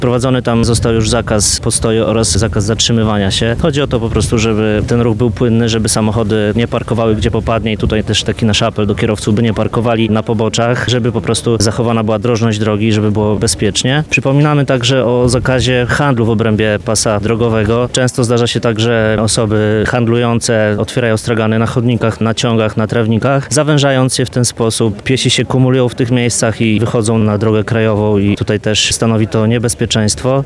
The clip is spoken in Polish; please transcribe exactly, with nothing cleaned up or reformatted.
Wprowadzony tam został już zakaz postoju oraz zakaz zatrzymywania się. Chodzi o to po prostu, żeby ten ruch był płynny, żeby samochody nie parkowały gdzie popadnie i tutaj też taki nasz apel do kierowców, by nie parkowali na poboczach, żeby po prostu zachowana była drożność drogi, żeby było bezpiecznie. Przypominamy także o zakazie handlu w obrębie pasa drogowego. Często zdarza się tak, że osoby handlujące otwierają stragany na chodnikach, na ciągach, na trawnikach, zawężając je w ten sposób. Piesi się kumulują w tych miejscach i wychodzą na drogę krajową i tutaj też stanowi to niebezpieczeństwo.